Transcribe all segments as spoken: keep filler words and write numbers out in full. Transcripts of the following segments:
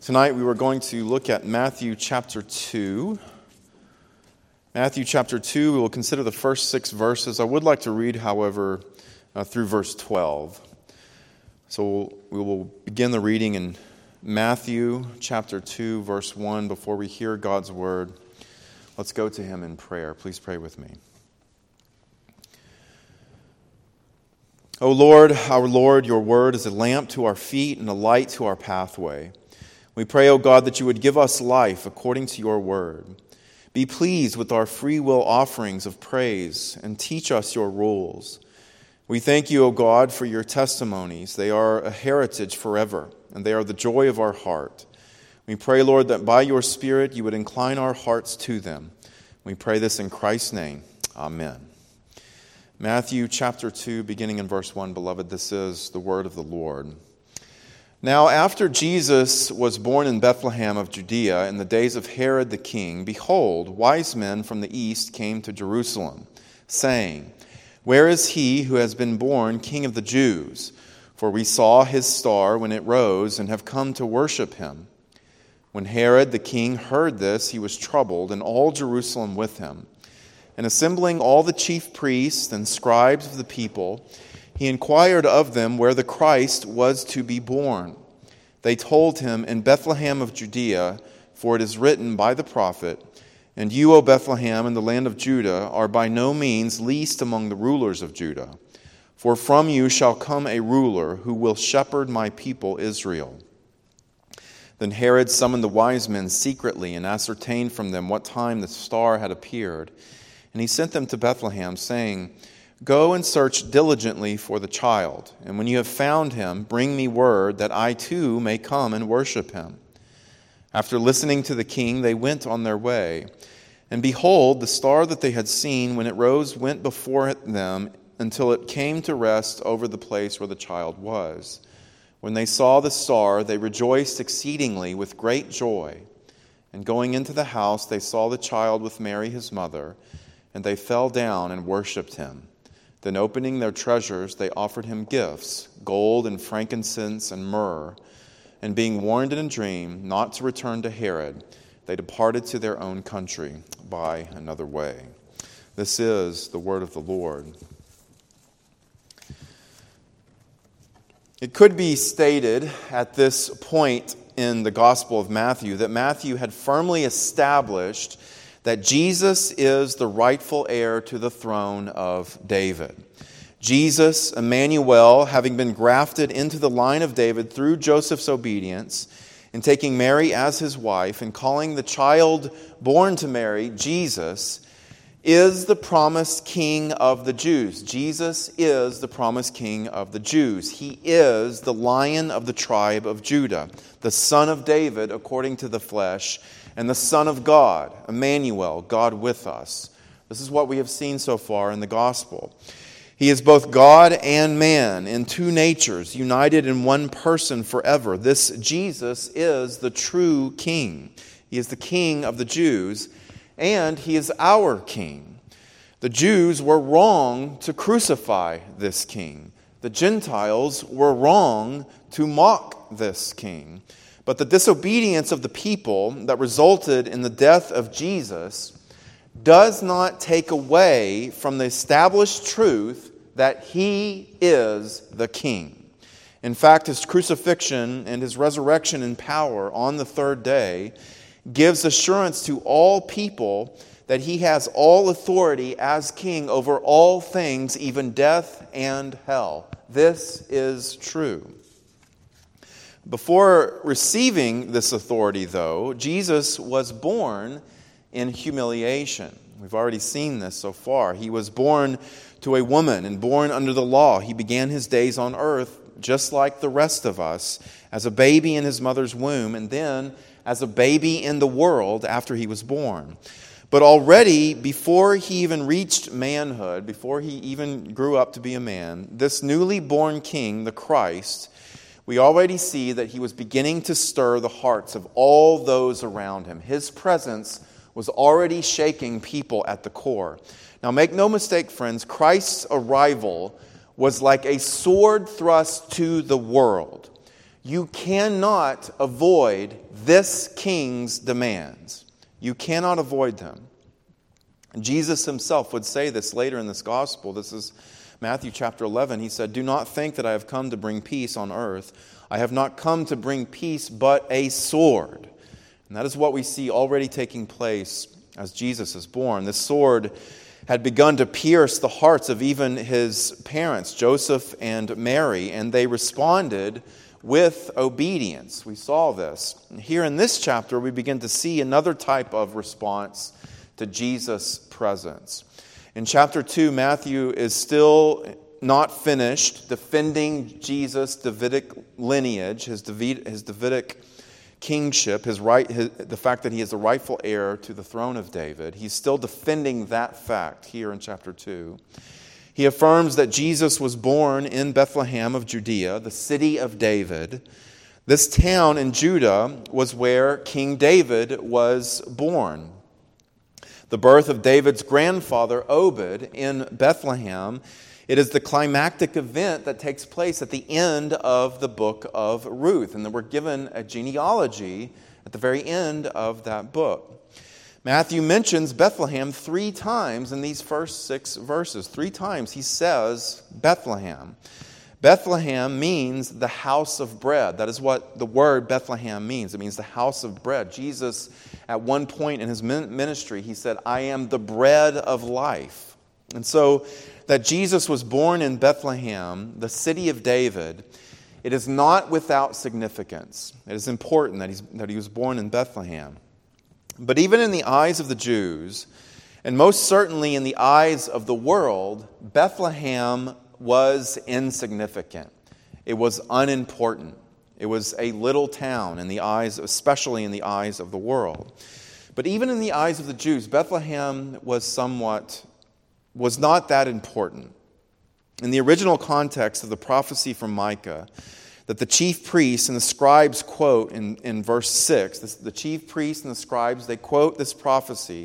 Tonight we were going to look at Matthew chapter two. Matthew chapter two, we will consider the first six verses. I would like to read, however, uh, through verse twelve. So we will begin the reading in Matthew chapter two, verse one. Before we hear God's word, let's go to him in prayer. Please pray with me. O Lord, our Lord, your word is a lamp to our feet and a light to our pathway. We pray, O God, that you would give us life according to your word. Be pleased with our free will offerings of praise and teach us your rules. We thank you, O God, for your testimonies. They are a heritage forever, and they are the joy of our heart. We pray, Lord, that by your Spirit you would incline our hearts to them. We pray this in Christ's name. Amen. Matthew chapter two, beginning in verse one, beloved, this is the word of the Lord. Now, after Jesus was born in Bethlehem of Judea in the days of Herod the king, behold, wise men from the east came to Jerusalem, saying, Where is he who has been born King of the Jews? For we saw his star when it rose and have come to worship him. When Herod the king heard this, he was troubled, and all Jerusalem with him. And assembling all the chief priests and scribes of the people, he inquired of them where the Christ was to be born. They told him, In Bethlehem of Judea, for it is written by the prophet, And you, O Bethlehem, in the land of Judah, are by no means least among the rulers of Judah. For from you shall come a ruler who will shepherd my people Israel. Then Herod summoned the wise men secretly and ascertained from them what time the star had appeared. And he sent them to Bethlehem, saying, Go and search diligently for the child, and when you have found him, bring me word that I too may come and worship him. After listening to the king, they went on their way. And behold, the star that they had seen when it rose went before them until it came to rest over the place where the child was. When they saw the star, they rejoiced exceedingly with great joy. And going into the house, they saw the child with Mary his mother, and they fell down and worshipped him. Then opening their treasures, they offered him gifts, gold and frankincense and myrrh. And being warned in a dream not to return to Herod, they departed to their own country by another way. This is the word of the Lord. It could be stated at this point in the Gospel of Matthew that Matthew had firmly established that Jesus is the rightful heir to the throne of David. Jesus, Emmanuel, having been grafted into the line of David through Joseph's obedience, in taking Mary as his wife and calling the child born to Mary Jesus, is the promised king of the Jews. Jesus is the promised king of the Jews. He is the Lion of the tribe of Judah, the Son of David according to the flesh, and the Son of God, Emmanuel, God with us. This is what we have seen so far in the gospel. He is both God and man in two natures, united in one person forever. This Jesus is the true king. He is the king of the Jews, and he is our king. The Jews were wrong to crucify this king. The Gentiles were wrong to mock this king. But the disobedience of the people that resulted in the death of Jesus does not take away from the established truth that he is the king. In fact, his crucifixion and his resurrection in power on the third day gives assurance to all people that he has all authority as king over all things, even death and hell. This is true. Before receiving this authority, though, Jesus was born in humiliation. We've already seen this so far. He was born to a woman and born under the law. He began his days on earth just like the rest of us, as a baby in his mother's womb, and then as a baby in the world after he was born. But already, before he even reached manhood, before he even grew up to be a man, this newly born king, the Christ, we already see that he was beginning to stir the hearts of all those around him. His presence was already shaking people at the core. Now, make no mistake, friends, Christ's arrival was like a sword thrust to the world. You cannot avoid this king's demands. You cannot avoid them. And Jesus himself would say this later in this gospel. This is Matthew chapter eleven. He said, "Do not think that I have come to bring peace on earth. I have not come to bring peace, but a sword." And that is what we see already taking place as Jesus is born. This sword had begun to pierce the hearts of even his parents, Joseph and Mary, and they responded with obedience. We saw this. And here in this chapter, we begin to see another type of response to Jesus' presence. In chapter two, Matthew is still not finished defending Jesus' Davidic lineage, his David, his Davidic kingship, his right, his, the fact that he is the rightful heir to the throne of David. He's still defending that fact here in chapter two. He affirms that Jesus was born in Bethlehem of Judea, the city of David. This town in Judah was where King David was born. The birth of David's grandfather, Obed, in Bethlehem, it is the climactic event that takes place at the end of the book of Ruth. And then we're given a genealogy at the very end of that book. Matthew mentions Bethlehem three times in these first six verses. Three times he says Bethlehem. Bethlehem means the house of bread. That is what the word Bethlehem means. It means the house of bread. Jesus, at one point in his ministry, he said, "I am the bread of life." And so that Jesus was born in Bethlehem, the city of David, it is not without significance. It is important that, he's, that he was born in Bethlehem. But even in the eyes of the Jews, and most certainly in the eyes of the world, Bethlehem was insignificant. It was unimportant. It was a little town in the eyes, especially in the eyes of the world. But even in the eyes of the Jews, Bethlehem was somewhat, was not that important. In the original context of the prophecy from Micah, that the chief priests and the scribes quote in, in verse six. This, the chief priests and the scribes, they quote this prophecy.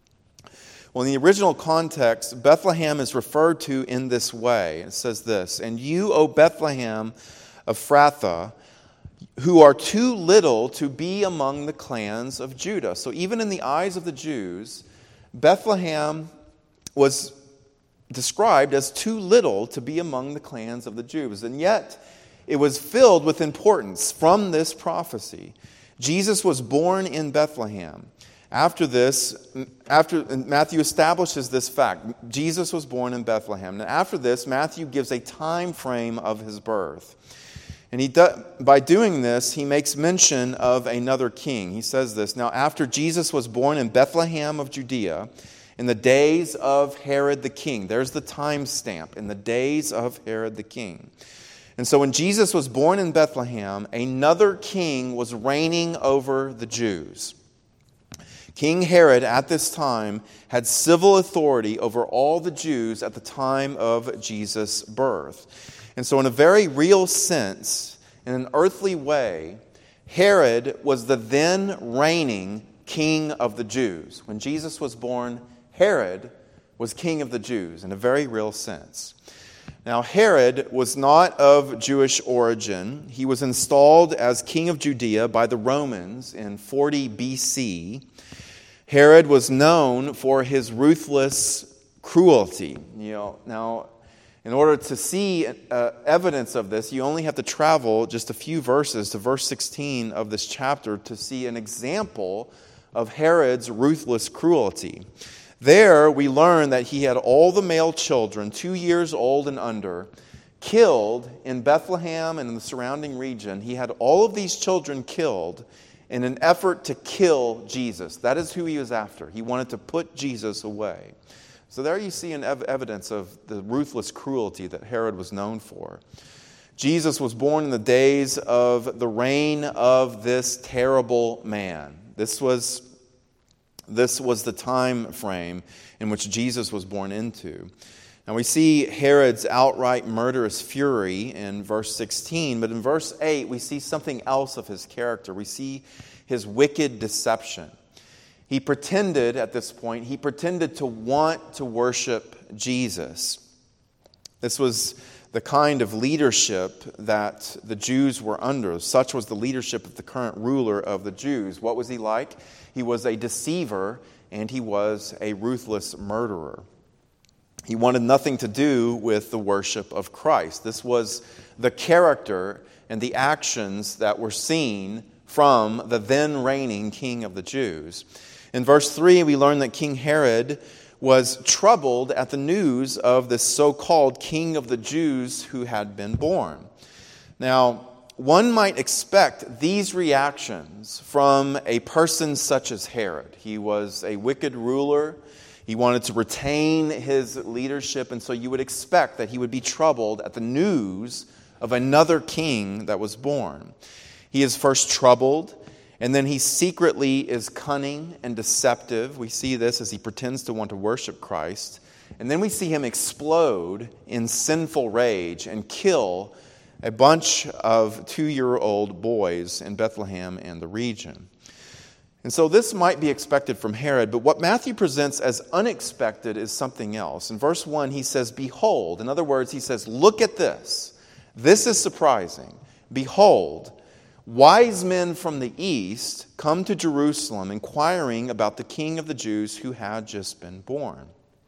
Well, in the original context, Bethlehem is referred to in this way. It says this, "And you, O Bethlehem Ephrathah, who are too little to be among the clans of Judah." So even in the eyes of the Jews, Bethlehem was described as too little to be among the clans of the Jews. And yet, it was filled with importance from this prophecy. Jesus was born in Bethlehem. After this, after Matthew establishes this fact, Jesus was born in Bethlehem. And after this, Matthew gives a time frame of his birth. And he do, by doing this, he makes mention of another king. He says this, "Now after Jesus was born in Bethlehem of Judea, in the days of Herod the king." There's the time stamp, in the days of Herod the king. And so when Jesus was born in Bethlehem, another king was reigning over the Jews. King Herod at this time had civil authority over all the Jews at the time of Jesus' birth. And so in a very real sense, in an earthly way, Herod was the then reigning king of the Jews. When Jesus was born, Herod was king of the Jews in a very real sense. Now, Herod was not of Jewish origin. He was installed as king of Judea by the Romans in forty B C. Herod was known for his ruthless cruelty. You know, now, in order to see uh, evidence of this, you only have to travel just a few verses to verse sixteen of this chapter to see an example of Herod's ruthless cruelty. There we learn that he had all the male children, two years old and under, killed in Bethlehem and in the surrounding region. He had all of these children killed in an effort to kill Jesus. That is who he was after. He wanted to put Jesus away. So there you see an ev- evidence of the ruthless cruelty that Herod was known for. Jesus was born in the days of the reign of this terrible man. This was This was the time frame in which Jesus was born into. Now we see Herod's outright murderous fury in verse sixteen, but in verse eight we see something else of his character. We see his wicked deception. He pretended at this point, he pretended to want to worship Jesus. This was the kind of leadership that the Jews were under. Such was the leadership of the current ruler of the Jews. What was he like? He was a deceiver, and he was a ruthless murderer. He wanted nothing to do with the worship of Christ. This was the character and the actions that were seen from the then reigning king of the Jews. In verse three, we learn that King Herod was troubled at the news of this so-called king of the Jews who had been born. Now, one might expect these reactions from a person such as Herod. He was a wicked ruler. He wanted to retain his leadership, and so you would expect that he would be troubled at the news of another king that was born. He is first troubled, and then he secretly is cunning and deceptive. We see this as he pretends to want to worship Christ. And then we see him explode in sinful rage and kill a bunch of two-year-old boys in Bethlehem and the region. And so this might be expected from Herod, but what Matthew presents as unexpected is something else. In verse one, he says, "Behold." In other words, he says, "Look at this. This is surprising. Behold, wise men from the east come to Jerusalem, inquiring about the King of the Jews who had just been born."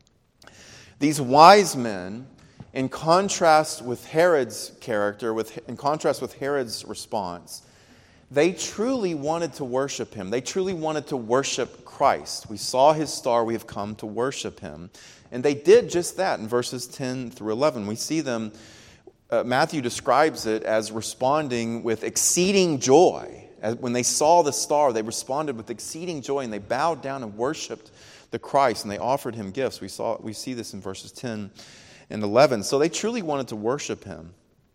These wise men, in contrast with Herod's character, with, in contrast with Herod's response, they truly wanted to worship him. They truly wanted to worship Christ. We saw his star, we have come to worship him. And they did just that in verses ten through eleven. We see them, uh, Matthew describes it as responding with exceeding joy. As when they saw the star, they responded with exceeding joy, and they bowed down and worshiped the Christ, and they offered him gifts. We saw we see this in verses ten and eleven. So they truly wanted to worship him.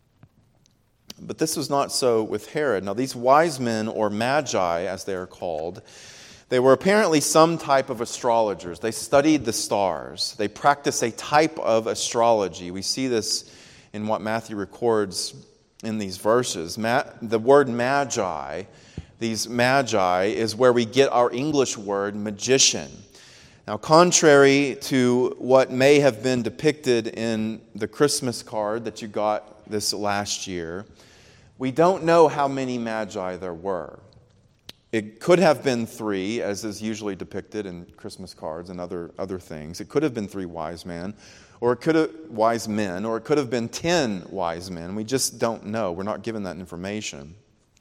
But this was not so with Herod. Now, these wise men, or magi as they are called, they were apparently some type of astrologers. They studied the stars. They practiced a type of astrology. We see this in what Matthew records in these verses. Ma- the word magi, these magi, is where we get our English word magician. Now, contrary to what may have been depicted in the Christmas card that you got this last year, we don't know how many magi there were. It could have been three, as is usually depicted in Christmas cards and other, other things. It could have been three wise men, or it could have wise men, or it could have been ten wise men. We just don't know. We're not given that information.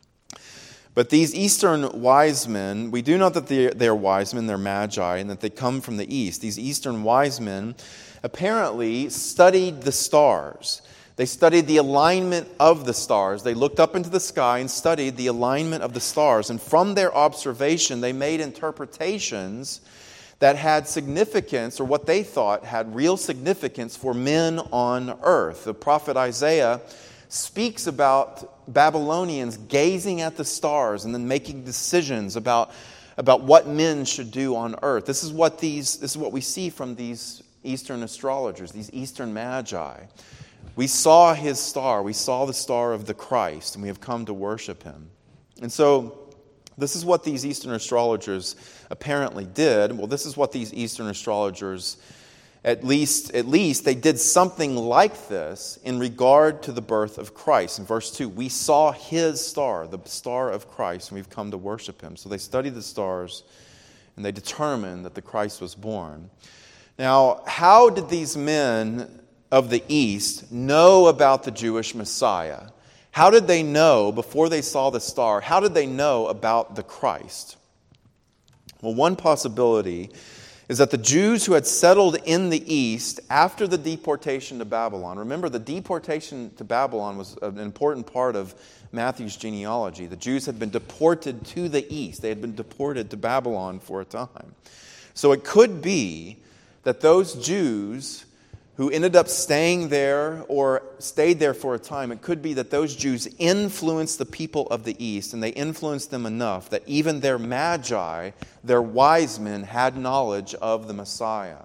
But these Eastern wise men, we do know that they're, they're wise men, they're magi, and that they come from the East. These Eastern wise men apparently studied the stars. They studied the alignment of the stars. They looked up into the sky and studied the alignment of the stars. And from their observation, they made interpretations that had significance, or what they thought had real significance for men on earth. The prophet Isaiah speaks about Babylonians gazing at the stars and then making decisions about, about what men should do on earth. This is what these this is what we see from these Eastern astrologers, these Eastern magi. We saw his star. We saw the star of the Christ, and we have come to worship him. And so this is what these Eastern astrologers apparently did. Well, this is what these Eastern astrologers, at least, at least they did something like this in regard to the birth of Christ. In verse two, we saw his star, the star of Christ, and we've come to worship him. So they studied the stars, and they determined that the Christ was born. Now, how did these men of the East know about the Jewish Messiah? How did they know before they saw the star? How did they know about the Christ? Well, one possibility is that the Jews who had settled in the East after the deportation to Babylon, remember the deportation to Babylon was an important part of Matthew's genealogy. The Jews had been deported to the East. They had been deported to Babylon for a time. So it could be that those Jews who ended up staying there or stayed there for a time, it could be that those Jews influenced the people of the East, and they influenced them enough that even their magi, their wise men, had knowledge of the Messiah.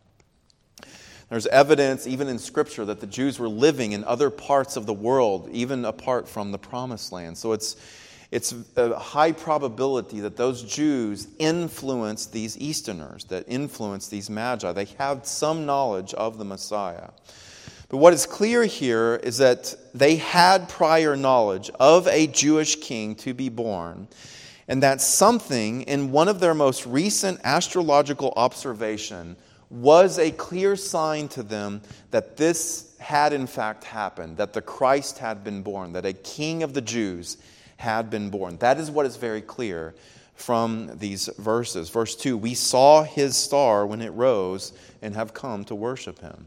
There's evidence, even in Scripture, that the Jews were living in other parts of the world, even apart from the Promised Land. So it's It's a high probability that those Jews influenced these Easterners, that influenced these magi. They had some knowledge of the Messiah. But what is clear here is that they had prior knowledge of a Jewish king to be born, and that something in one of their most recent astrological observation was a clear sign to them that this had in fact happened, that the Christ had been born, that a king of the Jews had been born. That is what is very clear from these verses. Verse two, we saw his star when it rose and have come to worship him.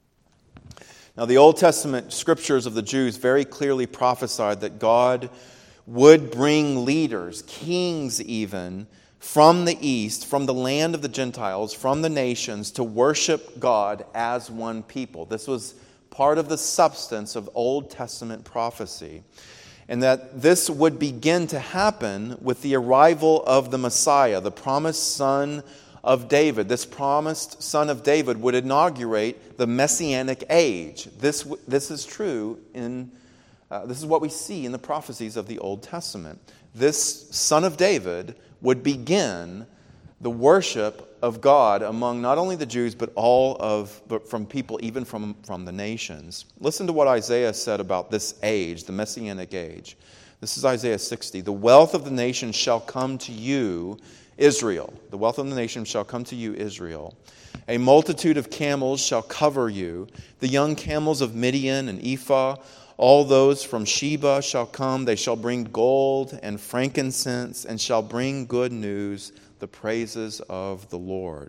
Now, the Old Testament scriptures of the Jews very clearly prophesied that God would bring leaders, kings even, from the east, from the land of the Gentiles, from the nations, to worship God as one people. This was part of the substance of Old Testament prophecy. And that this would begin to happen with the arrival of the Messiah, the promised son of David. This promised son of David would inaugurate the Messianic age. This, this is true in, uh, this is what we see in the prophecies of the Old Testament. This son of David would begin the worship of God among not only the Jews, but all of, but from people, even from, from the nations. Listen to what Isaiah said about this age, the Messianic age. This is Isaiah sixty. The wealth of the nations shall come to you, Israel. The wealth of the nations shall come to you, Israel. A multitude of camels shall cover you. The young camels of Midian and Ephah, all those from Sheba shall come. They shall bring gold and frankincense and shall bring good news, the praises of the Lord.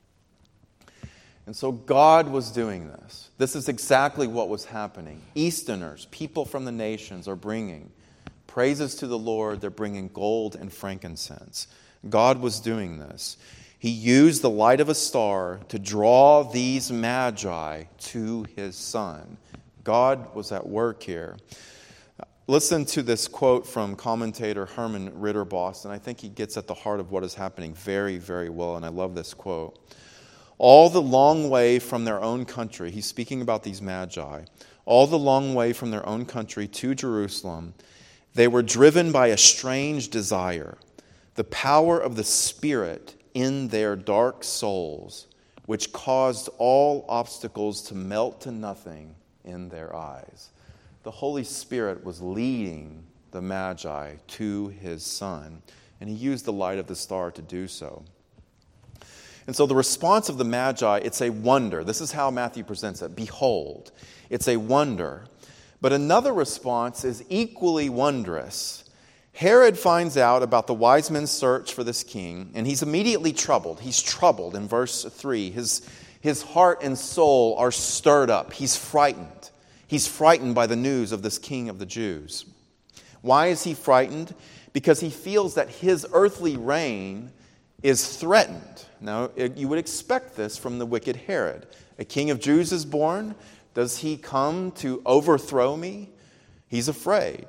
And so God was doing this. This is exactly what was happening. Easterners, people from the nations, are bringing praises to the Lord. They're bringing gold and frankincense. God was doing this. He used the light of a star to draw these magi to his son. God was at work here. Listen to this quote from commentator Herman Ritterboss, and I think he gets at the heart of what is happening very, very well, and I love this quote. All the long way from their own country, he's speaking about these magi, all the long way from their own country to Jerusalem, they were driven by a strange desire, the power of the Spirit in their dark souls, which caused all obstacles to melt to nothing in their eyes. The Holy Spirit was leading the Magi to his son, and he used the light of the star to do so. And so the response of the Magi, it's a wonder. This is how Matthew presents it. Behold, it's a wonder. But another response is equally wondrous. Herod finds out about the wise men's search for this king, and he's immediately troubled. He's troubled in verse three. His, his heart and soul are stirred up. He's frightened. He's frightened by the news of this king of the Jews. Why is he frightened? Because he feels that his earthly reign is threatened. Now, you would expect this from the wicked Herod. A king of Jews is born. Does he come to overthrow me? He's afraid.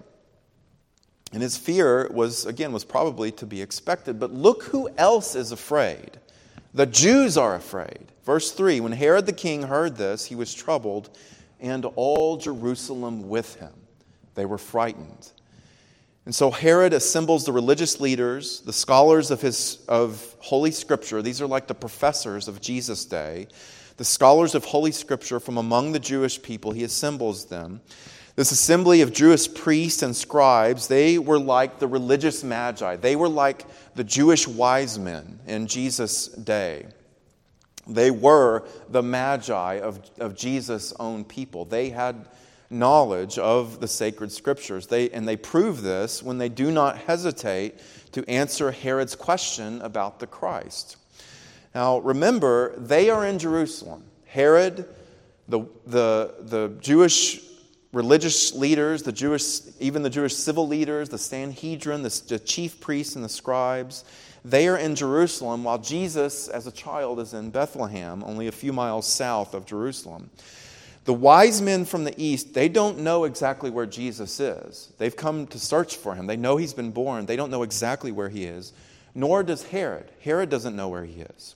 And his fear was, again, was probably to be expected. But look who else is afraid. The Jews are afraid. Verse three, when Herod the king heard this, he was troubled, and all Jerusalem with him. They were frightened. And so Herod assembles the religious leaders, the scholars of his of Holy Scripture. These are like the professors of Jesus' day. The scholars of Holy Scripture from among the Jewish people. He assembles them. This assembly of Jewish priests and scribes, they were like the religious magi. They were like the Jewish wise men in Jesus' day. They were the magi of, of Jesus' own people. They had knowledge of the sacred scriptures. They, and they prove this when they do not hesitate to answer Herod's question about the Christ. Now, remember, they are in Jerusalem. Herod, the, the, the Jewish religious leaders, the Jewish, even the Jewish civil leaders, the Sanhedrin, the, the chief priests and the scribes, they are in Jerusalem while Jesus, as a child, is in Bethlehem, only a few miles south of Jerusalem. The wise men from the east, they don't know exactly where Jesus is. They've come to search for him. They know he's been born. They don't know exactly where he is, nor does Herod. Herod doesn't know where he is.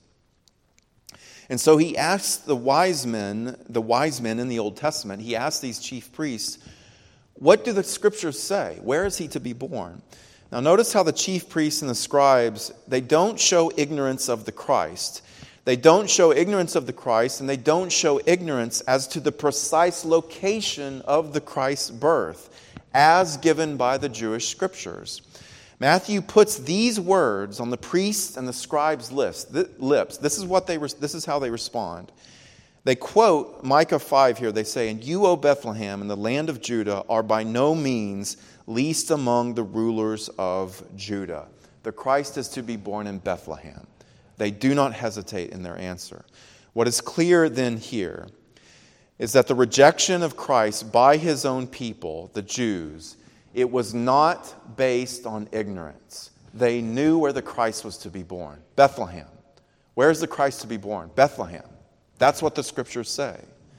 And so he asks the wise men, the wise men in the Old Testament, he asks these chief priests, what do the scriptures say? Where is he to be born? Now notice how the chief priests and the scribes, they don't show ignorance of the Christ. They don't show ignorance of the Christ, and they don't show ignorance as to the precise location of the Christ's birth, as given by the Jewish Scriptures. Matthew puts these words on the priests and the scribes' lips. This is what they. This is how they respond. They quote Micah five here. They say, "And you, O Bethlehem, in the land of Judah, are by no means least among the rulers of Judah." The Christ is to be born in Bethlehem. They do not hesitate in their answer. What is clear then here is that the rejection of Christ by his own people, the Jews, it was not based on ignorance. They knew where the Christ was to be born. Bethlehem. Where is the Christ to be born? Bethlehem. That's what the Scriptures say.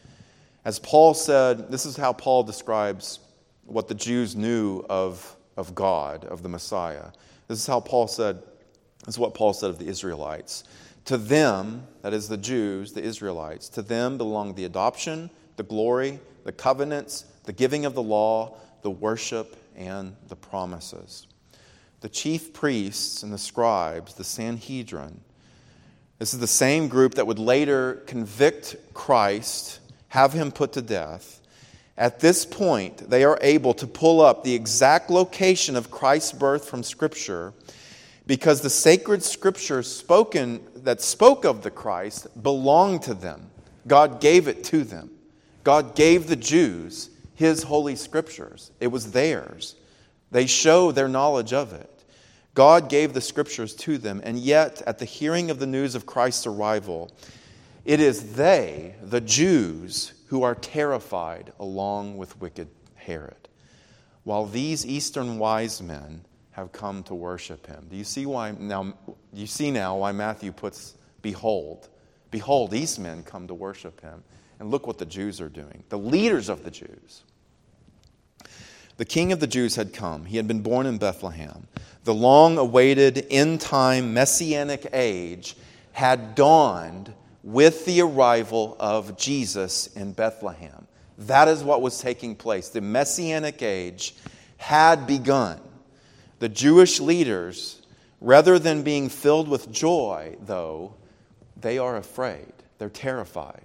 As Paul said, this is how Paul describes what the Jews knew of, of God, of the Messiah. This is how Paul said, this is what Paul said of the Israelites. To them, that is the Jews, the Israelites, to them belong the adoption, the glory, the covenants, the giving of the law, the worship, and the promises. The chief priests and the scribes, the Sanhedrin, this is the same group that would later convict Christ, have him put to death. At this point, they are able to pull up the exact location of Christ's birth from Scripture, because the sacred Scriptures spoken that spoke of the Christ belonged to them. God gave it to them. God gave the Jews his holy Scriptures. It was theirs. They show their knowledge of it. God gave the Scriptures to them, and yet at the hearing of the news of Christ's arrival, it is they, the Jews, who are terrified along with wicked Herod, while these Eastern wise men have come to worship him. Do you see why now? You see now why Matthew puts, "Behold, behold, these men come to worship him." And look what the Jews are doing. The leaders of the Jews. The King of the Jews had come. He had been born in Bethlehem. The long-awaited end-time messianic age had dawned with the arrival of Jesus in Bethlehem. That is what was taking place. The messianic age had begun. The Jewish leaders, rather than being filled with joy, though, they are afraid. They're terrified.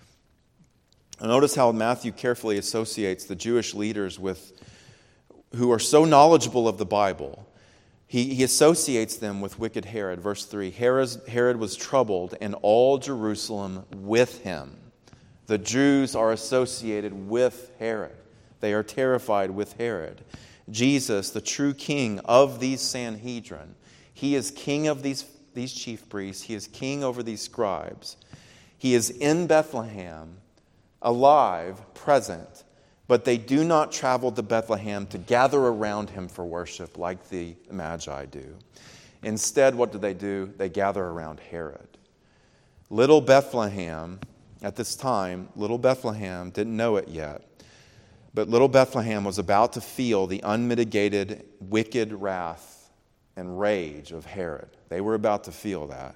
Notice how Matthew carefully associates the Jewish leaders with who are so knowledgeable of the Bible. He, he associates them with wicked Herod. Verse three, Herod, Herod was troubled, and all Jerusalem with him. The Jews are associated with Herod. They are terrified with Herod. Jesus, the true king of these Sanhedrin, he is king of these, these chief priests. He is king over these scribes. He is in Bethlehem, alive, present, but they do not travel to Bethlehem to gather around him for worship like the Magi do. Instead, what do they do? They gather around Herod. Little Bethlehem, at this time, little Bethlehem didn't know it yet, but little Bethlehem was about to feel the unmitigated wicked wrath and rage of Herod. They were about to feel that.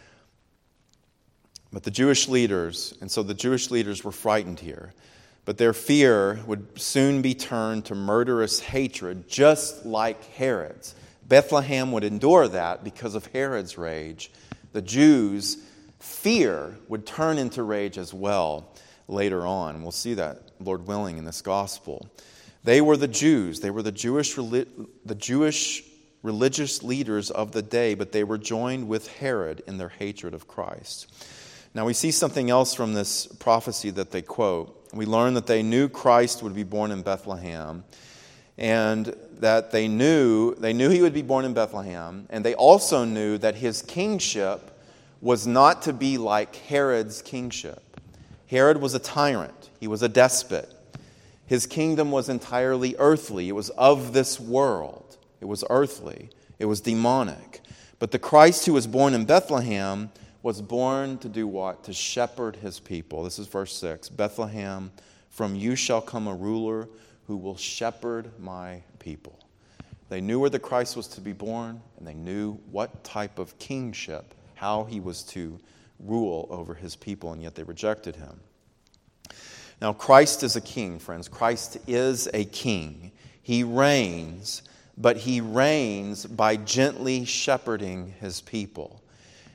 But the Jewish leaders, and so the Jewish leaders were frightened here, but their fear would soon be turned to murderous hatred, just like Herod's. Bethlehem would endure that because of Herod's rage. The Jews' fear would turn into rage as well later on. We'll see that, Lord willing, in this gospel. They were the Jews. They were the Jewish, the Jewish religious leaders of the day, but they were joined with Herod in their hatred of Christ. Now we see something else from this prophecy that they quote. We learn that they knew Christ would be born in Bethlehem, and that they knew they knew he would be born in Bethlehem, and they also knew that his kingship was not to be like Herod's kingship. Herod was a tyrant. He was a despot. His kingdom was entirely earthly. It was of this world. It was earthly. It was demonic. But the Christ who was born in Bethlehem was born to do what? To shepherd his people. This is verse six. Bethlehem, from you shall come a ruler who will shepherd my people. They knew where the Christ was to be born, and they knew what type of kingship, how he was to rule over his people, and yet they rejected him. Now, Christ is a king, friends. Christ is a king. He reigns, but he reigns by gently shepherding his people.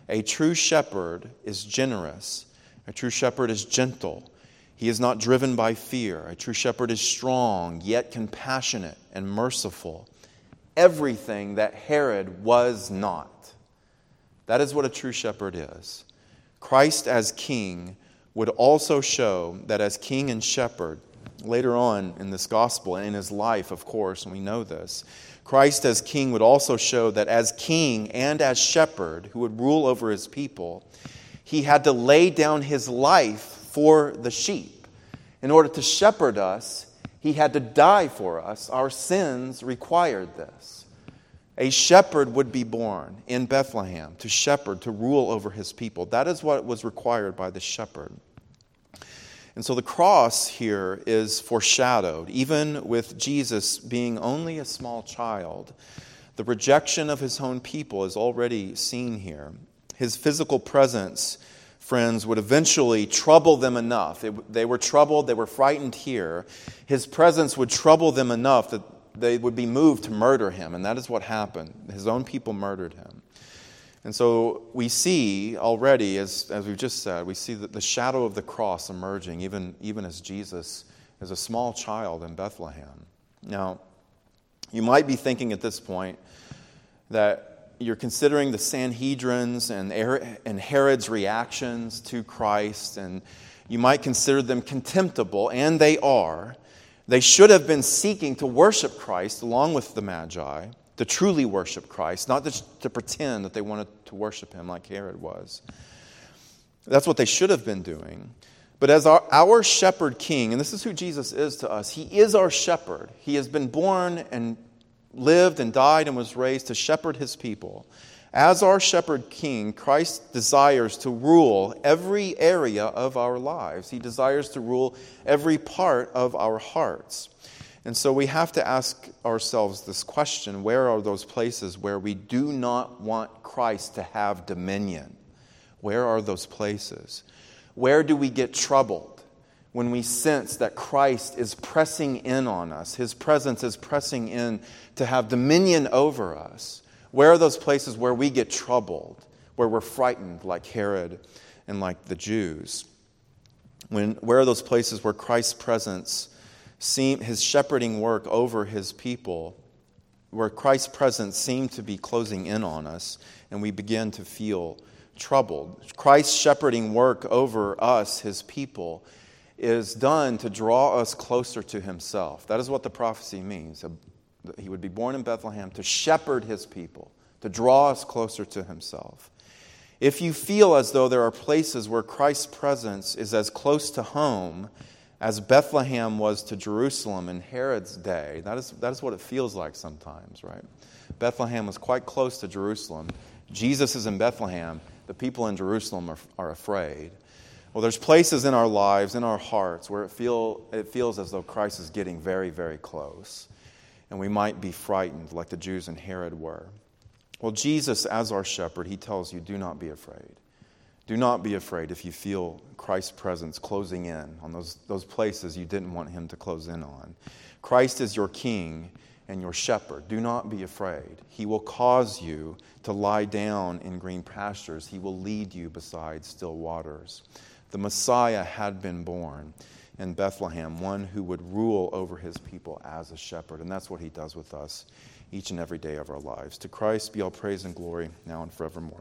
A true shepherd is generous. A true shepherd is gentle. He is not driven by fear. A true shepherd is strong, yet compassionate and merciful. Everything that Herod was not. That is what a true shepherd is. Christ as king would also show that as king and shepherd, later on in this gospel and in his life, of course, and we know this, Christ as king would also show that as king and as shepherd who would rule over his people, he had to lay down his life for the sheep. In order to shepherd us, he had to die for us. Our sins required this. A shepherd would be born in Bethlehem to shepherd, to rule over his people. That is what was required by the shepherd. And so the cross here is foreshadowed. Even with Jesus being only a small child, the rejection of his own people is already seen here. His physical presence, friends, would eventually trouble them enough. It, they were troubled, they were frightened here. His presence would trouble them enough that they would be moved to murder him. And that is what happened. His own people murdered him. And so we see already, as, as we've just said, we see the, the shadow of the cross emerging, even, even as Jesus is a small child in Bethlehem. Now, you might be thinking at this point that you're considering the Sanhedrin's and, and Herod's reactions to Christ, and you might consider them contemptible, and they are. They should have been seeking to worship Christ along with the Magi, to truly worship Christ, not just to pretend that they wanted to worship him like Herod was. That's what they should have been doing. But as our, our shepherd king, and this is who Jesus is to us, he is our shepherd. He has been born and lived and died and was raised to shepherd his people. As our shepherd king, Christ desires to rule every area of our lives. He desires to rule every part of our hearts. And so we have to ask ourselves this question: where are those places where we do not want Christ to have dominion? Where are those places? Where do we get troubled when we sense that Christ is pressing in on us? His presence is pressing in to have dominion over us. Where are those places where we get troubled, where we're frightened like Herod and like the Jews? When, where are those places where Christ's presence, seem, his shepherding work over his people, where Christ's presence seemed to be closing in on us and we begin to feel troubled? Christ's shepherding work over us, his people, is done to draw us closer to himself. That is what the prophecy means. He would be born in Bethlehem to shepherd his people, to draw us closer to himself. If you feel as though there are places where Christ's presence is as close to home as Bethlehem was to Jerusalem in Herod's day, that is, that is what it feels like sometimes, right? Bethlehem was quite close to Jerusalem. Jesus is in Bethlehem. The people in Jerusalem are, are afraid. Well, there's places in our lives, in our hearts, where it, feel, it feels as though Christ is getting very, very close. And we might be frightened like the Jews and Herod were. Well, Jesus, as our shepherd, he tells you, do not be afraid. Do not be afraid if you feel Christ's presence closing in on those, those places you didn't want him to close in on. Christ is your king and your shepherd. Do not be afraid. He will cause you to lie down in green pastures. He will lead you beside still waters. The Messiah had been born in Bethlehem, one who would rule over his people as a shepherd. And that's what he does with us each and every day of our lives. To Christ be all praise and glory now and forevermore.